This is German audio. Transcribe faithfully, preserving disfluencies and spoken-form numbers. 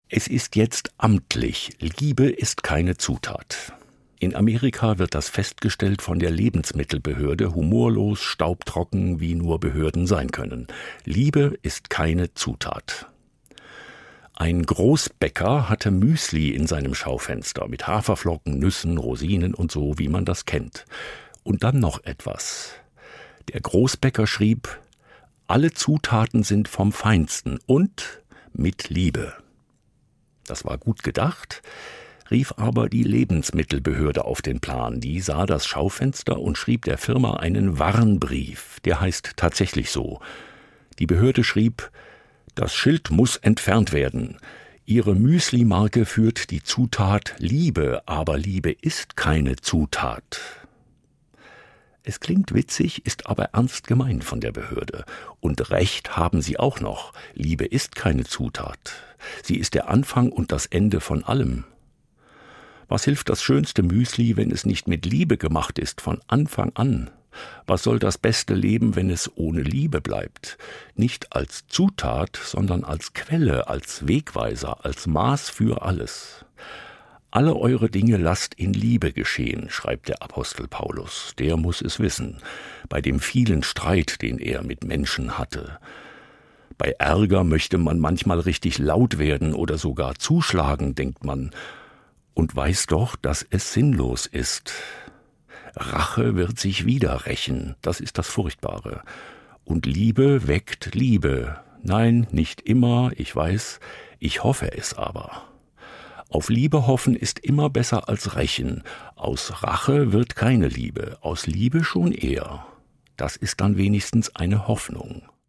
Es ist jetzt amtlich. Liebe ist keine Zutat. In Amerika wird das festgestellt von der Lebensmittelbehörde, humorlos, staubtrocken, wie nur Behörden sein können. Liebe ist keine Zutat. Ein Großbäcker hatte Müsli in seinem Schaufenster mit Haferflocken, Nüssen, Rosinen und so, wie man das kennt. Und dann noch etwas. Der Großbäcker schrieb: Alle Zutaten sind vom Feinsten und mit Liebe. Das war gut gedacht, rief aber die Lebensmittelbehörde auf den Plan. Die sah das Schaufenster und schrieb der Firma einen Warnbrief. Der heißt tatsächlich so. Die Behörde schrieb: Das Schild muss entfernt werden. Ihre Müsli-Marke führt die Zutat Liebe, aber Liebe ist keine Zutat. Es klingt witzig, ist aber ernst gemeint von der Behörde. Und Recht haben sie auch noch. Liebe ist keine Zutat. Sie ist der Anfang und das Ende von allem. Was hilft das schönste Müsli, wenn es nicht mit Liebe gemacht ist, von Anfang an? Was soll das beste Leben, wenn es ohne Liebe bleibt? Nicht als Zutat, sondern als Quelle, als Wegweiser, als Maß für alles. Alle eure Dinge lasst in Liebe geschehen, schreibt der Apostel Paulus. Der muss es wissen, bei dem vielen Streit, den er mit Menschen hatte. Bei Ärger möchte man manchmal richtig laut werden oder sogar zuschlagen, denkt man, und weiß doch, dass es sinnlos ist. Rache wird sich wieder rächen, das ist das Furchtbare. Und Liebe weckt Liebe. Nein, nicht immer, ich weiß, ich hoffe es aber. Auf Liebe hoffen ist immer besser als rächen. Aus Rache wird keine Liebe, aus Liebe schon eher. Das ist dann wenigstens eine Hoffnung.